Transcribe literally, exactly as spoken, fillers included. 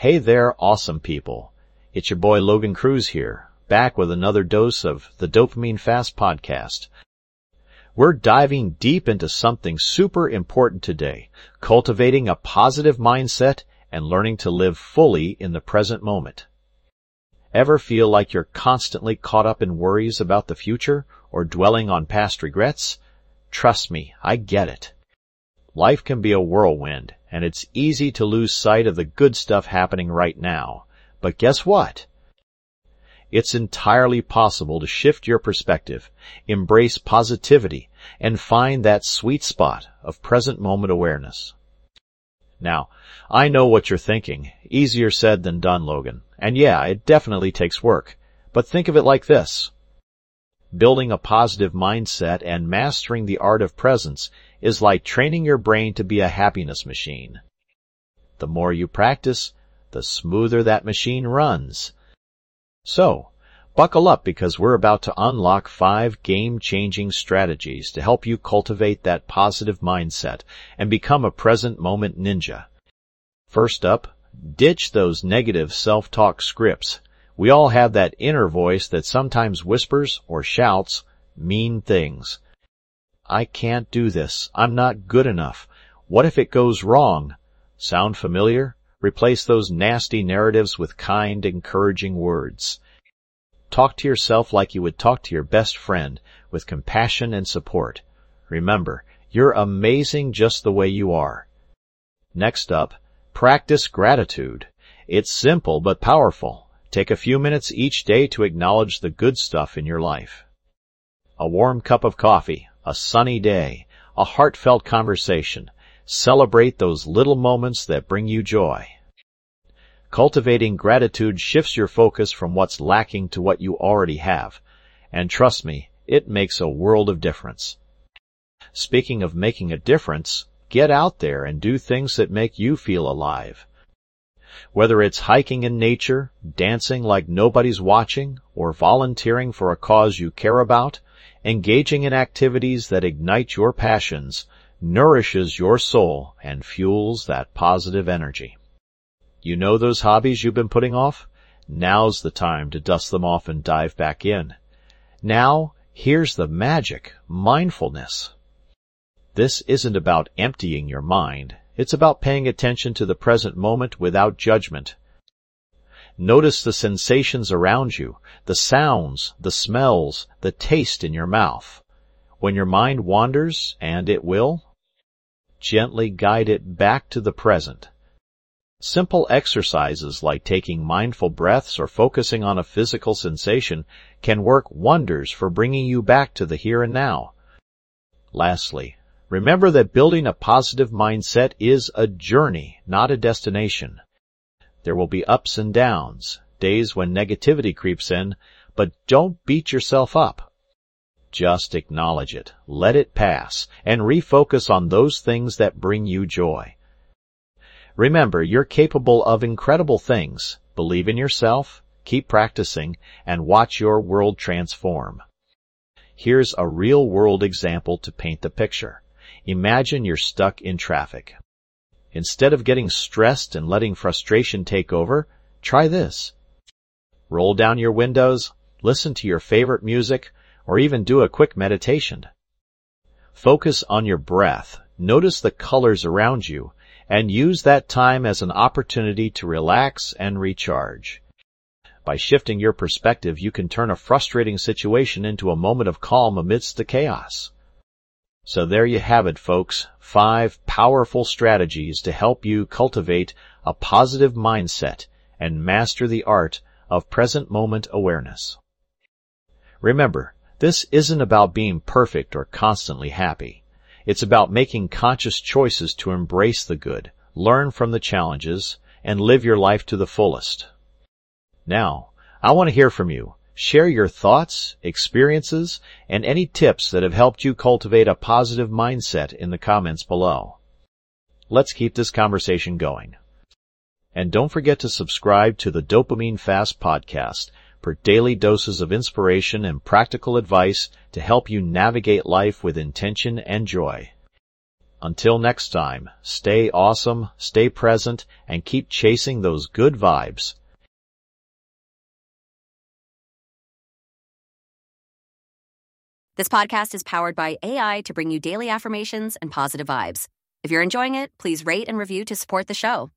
Hey there, awesome people. It's your boy Logan Cruz here, back with another dose of the Dopamine Fast podcast. We're diving deep into something super important today, cultivating a positive mindset and learning to live fully in the present moment. Ever feel like you're constantly caught up in worries about the future or dwelling on past regrets? Trust me, I get it. Life can be a whirlwind, and it's easy to lose sight of the good stuff happening right now. But guess what? It's entirely possible to shift your perspective, embrace positivity, and find that sweet spot of present moment awareness. Now, I know what you're thinking. Easier said than done, Logan. And yeah, it definitely takes work. But think of it like this. Building a positive mindset and mastering the art of presence is like training your brain to be a happiness machine. The more you practice, the smoother that machine runs. So, buckle up because we're about to unlock five game-changing strategies to help you cultivate that positive mindset and become a present moment ninja. First up, ditch those negative self-talk scripts. We all have that inner voice that sometimes whispers or shouts mean things. I can't do this. I'm not good enough. What if it goes wrong? Sound familiar? Replace those nasty narratives with kind, encouraging words. Talk to yourself like you would talk to your best friend, with compassion and support. Remember, you're amazing just the way you are. Next up, practice gratitude. It's simple but powerful. Take a few minutes each day to acknowledge the good stuff in your life. A warm cup of coffee, a sunny day, a heartfelt conversation. Celebrate those little moments that bring you joy. Cultivating gratitude shifts your focus from what's lacking to what you already have. And trust me, it makes a world of difference. Speaking of making a difference, get out there and do things that make you feel alive. Whether it's hiking in nature, dancing like nobody's watching, or volunteering for a cause you care about, engaging in activities that ignite your passions, nourishes your soul and fuels that positive energy. You know those hobbies you've been putting off? Now's the time to dust them off and dive back in. Now, here's the magic, mindfulness. This isn't about emptying your mind. It's about paying attention to the present moment without judgment. Notice the sensations around you, the sounds, the smells, the taste in your mouth. When your mind wanders, and it will, gently guide it back to the present. Simple exercises like taking mindful breaths or focusing on a physical sensation can work wonders for bringing you back to the here and now. Lastly, remember that building a positive mindset is a journey, not a destination. There will be ups and downs, days when negativity creeps in, but don't beat yourself up. Just acknowledge it, let it pass, and refocus on those things that bring you joy. Remember, you're capable of incredible things. Believe in yourself, keep practicing, and watch your world transform. Here's a real-world example to paint the picture. Imagine you're stuck in traffic. Instead of getting stressed and letting frustration take over, try this. Roll down your windows, listen to your favorite music, or even do a quick meditation. Focus on your breath, notice the colors around you, and use that time as an opportunity to relax and recharge. By shifting your perspective, you can turn a frustrating situation into a moment of calm amidst the chaos. So there you have it, folks, five powerful strategies to help you cultivate a positive mindset and master the art of present moment awareness. Remember, this isn't about being perfect or constantly happy. It's about making conscious choices to embrace the good, learn from the challenges, and live your life to the fullest. Now, I want to hear from you. Share your thoughts, experiences, and any tips that have helped you cultivate a positive mindset in the comments below. Let's keep this conversation going. And don't forget to subscribe to the Dopamine Fast podcast for daily doses of inspiration and practical advice to help you navigate life with intention and joy. Until next time, stay awesome, stay present, and keep chasing those good vibes. This podcast is powered by A I to bring you daily affirmations and positive vibes. If you're enjoying it, please rate and review to support the show.